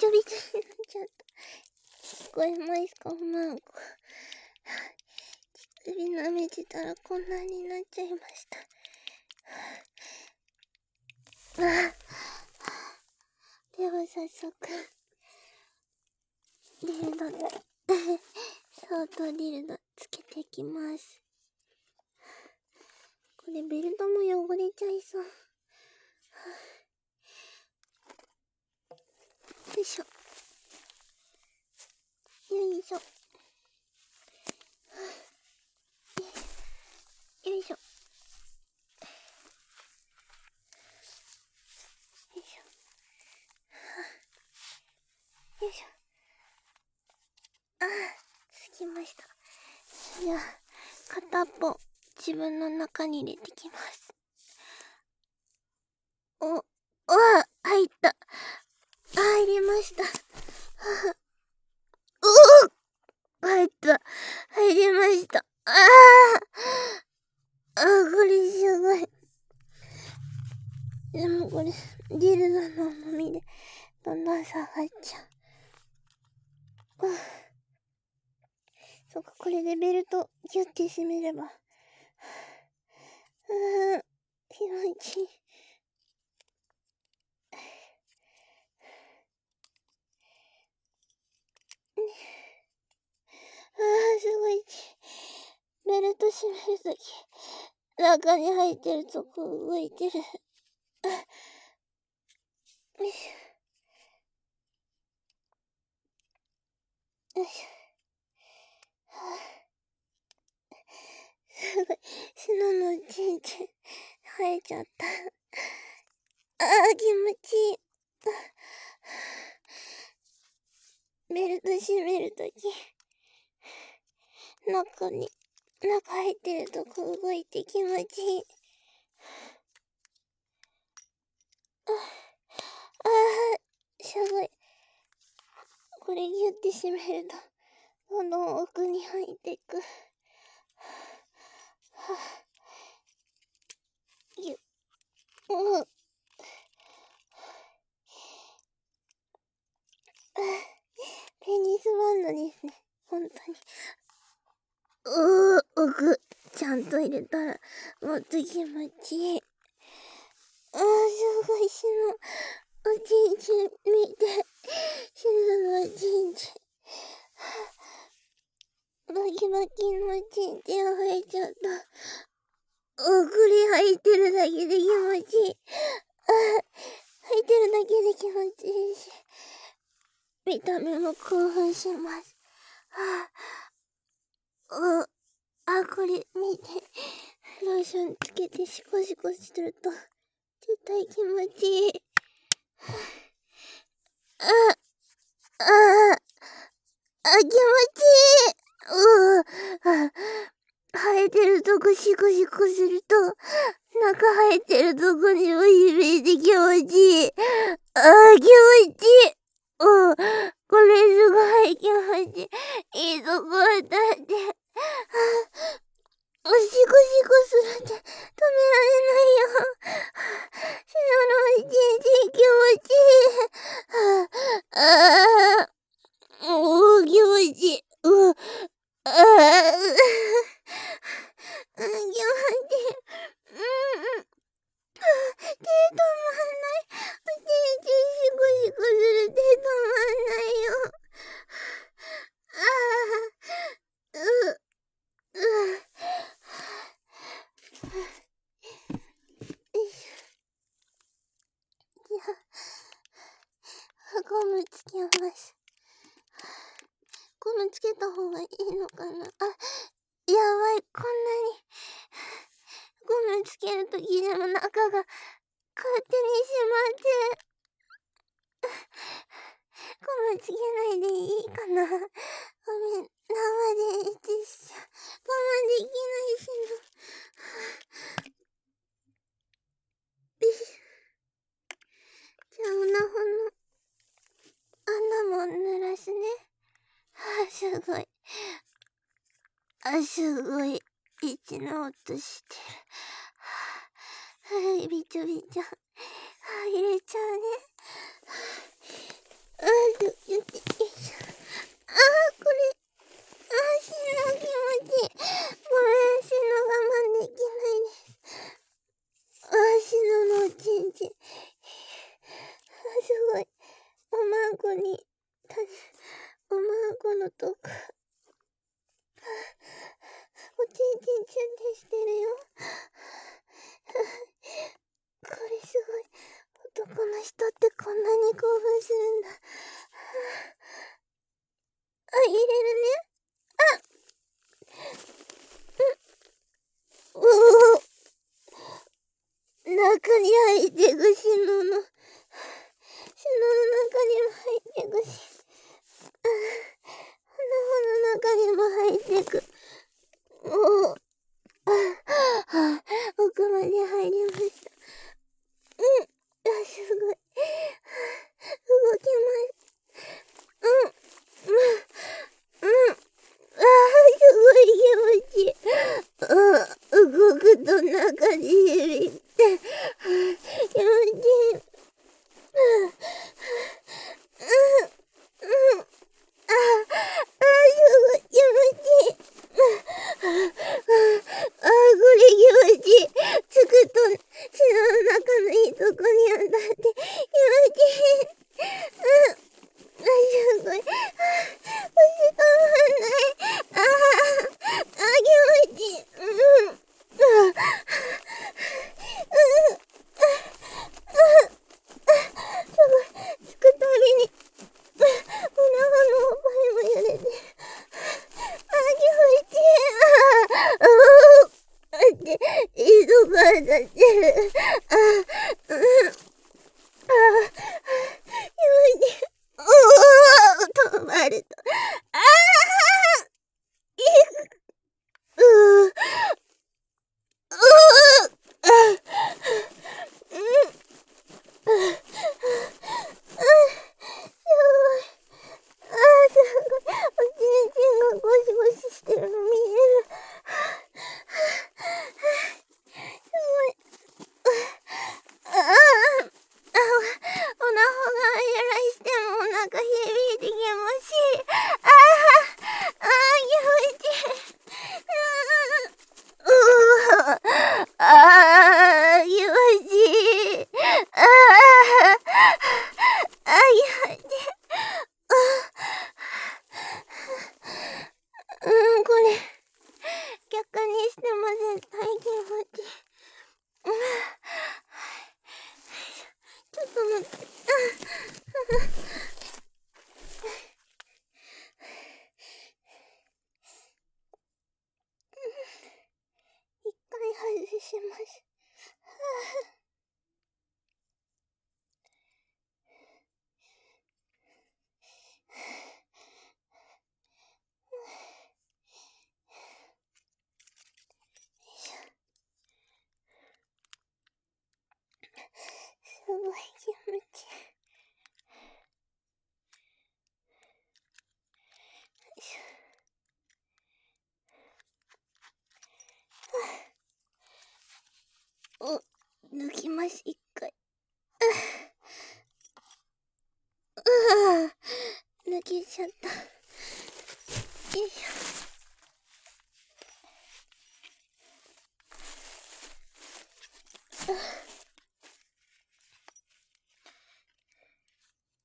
ょびちょになっちゃった。聞こえますか、マンコ。乳首舐めてたらこんなになっちゃいました。では早速、ディルドで、相当ディルドつけていきます。これベルトも汚れちゃいそう。よいしょ。よいしょ。よいしょ。よいしょ。よいしょ。つきました。じゃあ、片っぽ自分の中に入れてきます。入った。入りました。入った。入りました。これすごい。でもこれ、ディルドの重みで、どんどん下がっちゃう。そっか、これでベルト、ギュッて締めれば。気持ちいい。すごい。ベルト締めるとき、中に入ってるとこ動いてる。よいしょ。よいしょ。すごい。篠のちんちん、生えちゃった。気持ちいい。ベルト締めるとき、中入ってるとこ動いて気持ちいい。すごい。これギュッて締めると、どんどん奥に入っていく。ギュッ。ペニスバンドですね。本当に。奥、ちゃんと入れたら、もっと気持ちいい。すごい、おちんちん見て。のおちんちん。バキバキのおちんちん生えちゃった。奥に入ってるだけで気持ちいい。入ってるだけで気持ちいいし。見た目も興奮します。これ見て。ローションつけてシコシコしてると、絶対気持ちいい。気持ちいい。生えてるとこシコシコすると、中生えてるとこにも響いて気持ちいい。気持ちいい。これすごい気持ちいい。いいとこだって。シコシコするって止められないよ。篠の一日気持ちいい。気持ちいい。気持ちいい。手止まんない。おちんちんシコシコする手止まんないよ。ゴムつけます。ゴムつけた方がいいのかな。やばい、こんなに。ゴムつけるときでも中が勝手に閉まって。ゴムつけないでいいかな。ごめん、生でいてしちゃ我慢できないしの。じゃあおなほの穴も濡らすね。すごい。すごい。一の音してる。びちょびちょ。入れちゃうね。 よいしょ。これ、足の気持ちいい。ごめん、足の我慢できないです。足のおちんちん。すごい。おまんこに、おまんこのとこ。おちんちんチュンってしてるよ。これすごい。男の人ってこんなに興奮するんだ。入れるね。うお、中に入ってくしのの。シノの中にも入ってくし。鼻の中にも入ってく。おお。奥まで入りました。すごい。動きます。すごい気持ちいい。動くと中に響いて、気持ちいい。すごい気持ちいい。これ気持ちいい。つくと、血の中のいいとこに当たって、気持ちいい。すごい。腰止まんない。気持ちいい。すごい。つくたびに、お腹のおっぱいも揺れてる。気持ちいい。って、いいとこ当たってる。気持ちいい。止まると。おちんちんがゴシゴシしてるの見える。すごい。おなほが揺らしてもお腹響いて気持ちいい。気持ちいい。気持ちいい。気持ちいい。これ、逆にしても絶対気持ちいい。ちょっと待って。一回外します。すごい気持ちいい。抜きます、一回。抜けちゃった。よいしょ。